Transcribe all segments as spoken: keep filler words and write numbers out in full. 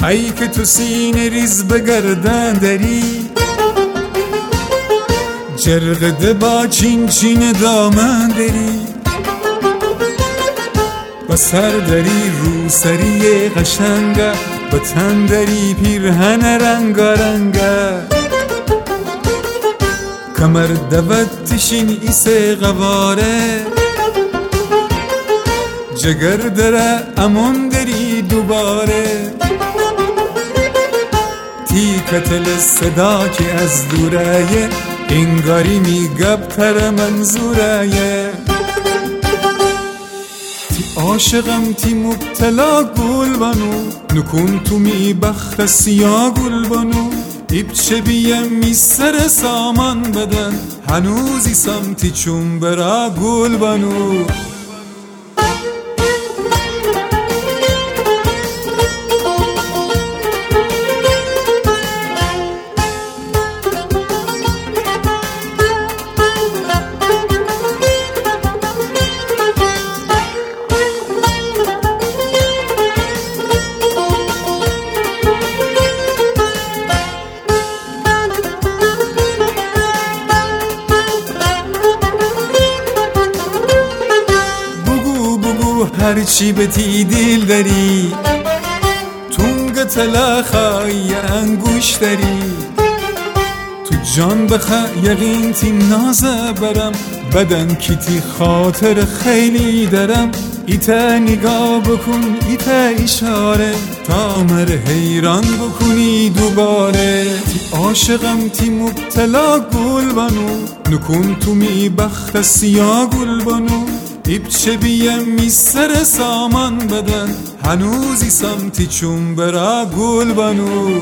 ای که تو سینه ریز بگردن داری، جرقده با چین چین دامن داری، با سر داری رو سری قشنگه، با تن داری پیرهن رنگا رنگه، کمر دوت تشین ایسه غواره، جگر داره امون داری دوباره، تیکتل صدا که از دوره انگاری میگب تر منظوره، تی عاشقم تی مبتلا گل بانو، نکن تو می بخت سیا گل بانو، ایبچه بیم می سر سامان بدن، هنوزی سمتی چون برا گل بانو. هرچی به تی دل داری، تونگ تلاخای انگوش داری، تو جان بخوا یقین تی نازه برم، بدن کی تی خاطر خیلی درم، ایتا نگاه بکن ایتا اشاره، تا مر حیران بکنی دوباره، تی عاشقم تی مبتلا گل بانو، نکن تو می بخت سیا گل بانو، ایبچه بیم می سر سامان بدن، هنوزی سمتی چون برا گل بانو.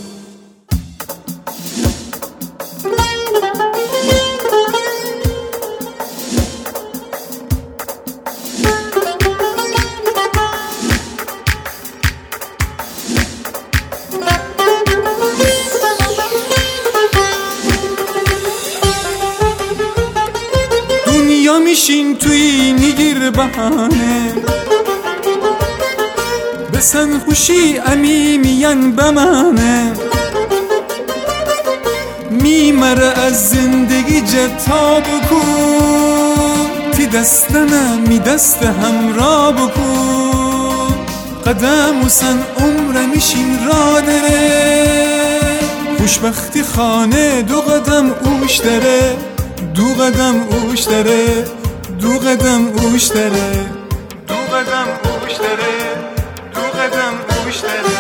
دنیا میشین توی نگیر بهانه، بسن خوشی امی میان بمانه، میمره از زندگی جتا بکن، تی دستنه می دست همراه بکن، قدم و سن عمره میشین را داره، خوشبختی خانه دو قدم اوش داره، دو قدم اوش داره، دو قدم اوش داره، دو قدم اوش داره، دو قدم اوش داره،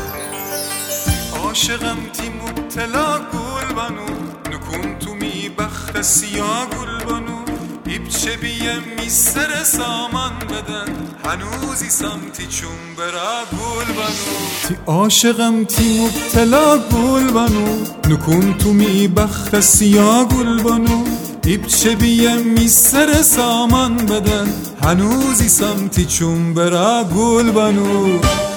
عاشقم تی مبتلا گل بانو، نکن تو می بخت سیا گل بانو، ایبچه بیم می سر سامان بدن، هنوزی سمتی چون برا گل بانو، تی عاشقم تی مبتلا گل بانو، نکن تو می بخت سیا گل بانو، ایبچه بیم می سر سامان بدن، هنوزی سمتی چون برا گل بانو.